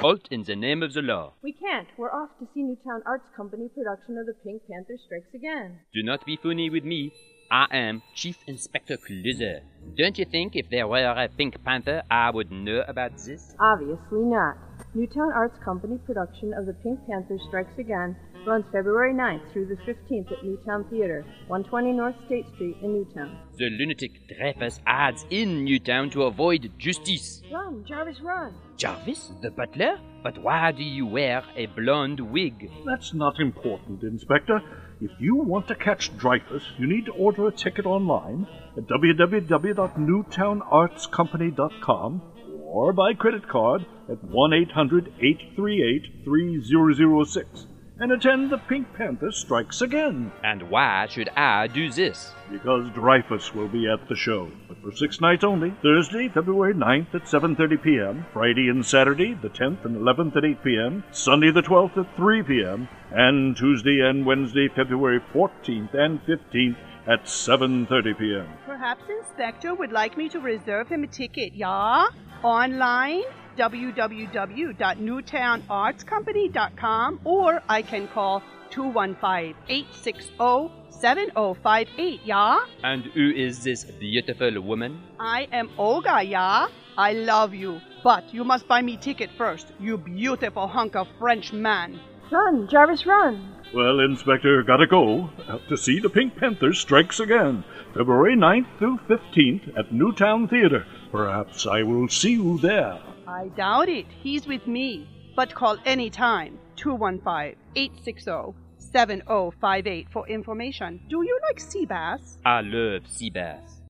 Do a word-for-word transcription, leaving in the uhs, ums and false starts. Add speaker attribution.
Speaker 1: Halt in the name of the law.
Speaker 2: We can't. We're off to see Newtown Arts Company production of The Pink Panther Strikes Again.
Speaker 1: Do not be funny with me. I am Chief Inspector Clouseau. Don't you think if there were a Pink Panther, I would know about this?
Speaker 2: Obviously not. Newtown Arts Company production of The Pink Panther Strikes Again runs February ninth through the fifteenth at Newtown Theater, one twenty North State Street in Newtown.
Speaker 1: The lunatic Dreyfus hides in Newtown to avoid justice.
Speaker 2: Run, Jarvis, run!
Speaker 1: Jarvis, the butler? But why do you wear a blonde wig?
Speaker 3: That's not important, Inspector. If you want to catch Dreyfus, you need to order a ticket online at w w w dot newtown arts company dot com or by credit card at one eight hundred eight three eight three zero zero six and attend The Pink Panther Strikes Again.
Speaker 1: And why should I do this?
Speaker 3: Because Dreyfus will be at the show, but for six nights only. Thursday, February ninth at seven thirty p.m., Friday and Saturday, the tenth and eleventh at eight p.m., Sunday the twelfth at three p.m., and Tuesday and Wednesday, February fourteenth and fifteenth at seven thirty p.m.
Speaker 4: Perhaps Inspector would like me to reserve him a ticket, yeah? Online, w w w dot newtown arts company dot com, or I can call two one five, eight six zero, seven zero five eight, yeah?
Speaker 1: And who is this beautiful woman?
Speaker 4: I am Olga, yeah? I love you, but you must buy me ticket first, you beautiful hunk of French man.
Speaker 2: Run, Jarvis, run!
Speaker 3: Well, Inspector, gotta go. Have to see The Pink Panther Strikes Again, February ninth through fifteenth at Newtown Theater. Perhaps I will see you there.
Speaker 4: I doubt it. He's with me. But call any time, two one five, eight six zero, seven zero five eight for information. Do you like sea bass?
Speaker 1: I love sea bass.